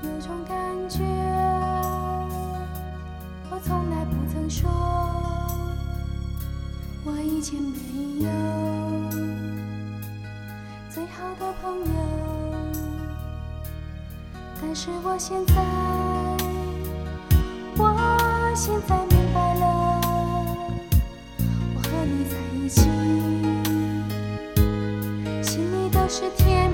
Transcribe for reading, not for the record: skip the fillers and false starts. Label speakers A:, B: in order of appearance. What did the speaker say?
A: 有种感觉，我从来不曾说，我以前没有最好的朋友，但是我现在明白了，我和你在一起，心里都是甜